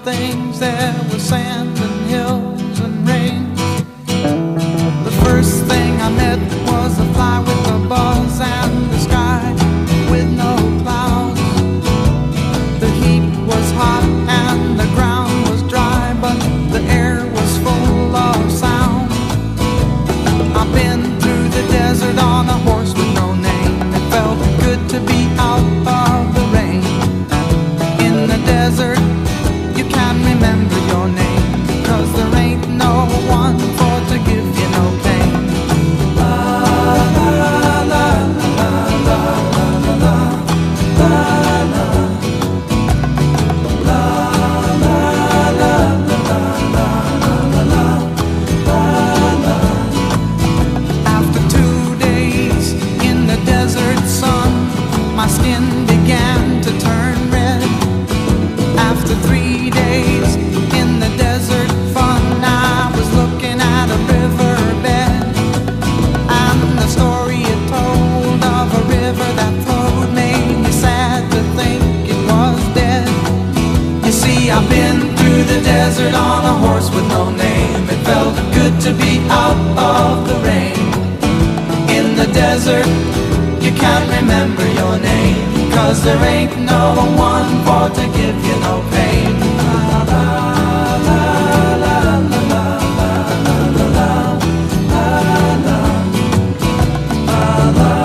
things. There was sand and hills and rain. The first thing I met was a fly with a buzz and the sky with no clouds. The heat was hot and the ground was dry, but the air was full of sound. I've been through the desert on a horse with no name. It felt good to be out of the rain. In the desert, you can't remember your name, 'cause there ain't no one for to give you no pain. La la la la la la la la la. My skin began to turn red. After 3 days in the desert fun, I was looking at a riverbed, and the story it told of a river that flowed made me sad to think it was dead. You see, I've been through the desert on a horse with no name. It felt good to be out of the rain. In the desert, you can't remember your name, 'cause there ain't no one for to give you no pain. La la la la la la la la la la la la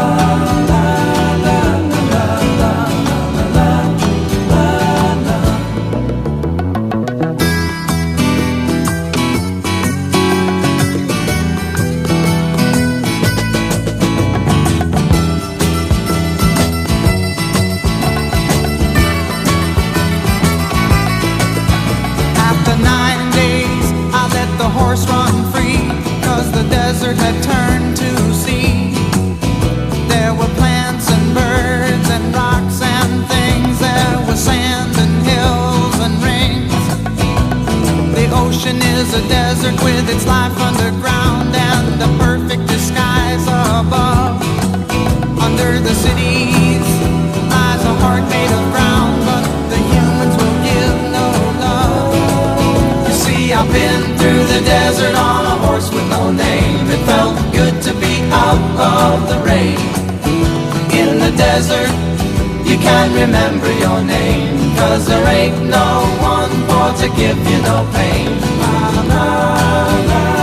horse run free, 'cause the desert had turned to sea. There were plants and birds and rocks and things. There was sand and hills and rings. The ocean is a desert with its life underground and the perfect disguise above. Under the cities lies a heart made of ground, but the humans will give no love. You see, I've been through the desert on a horse with no name. It felt good to be out of the rain. In the desert, you can't remember your name, 'cause there ain't no one for to give you no pain. La la la.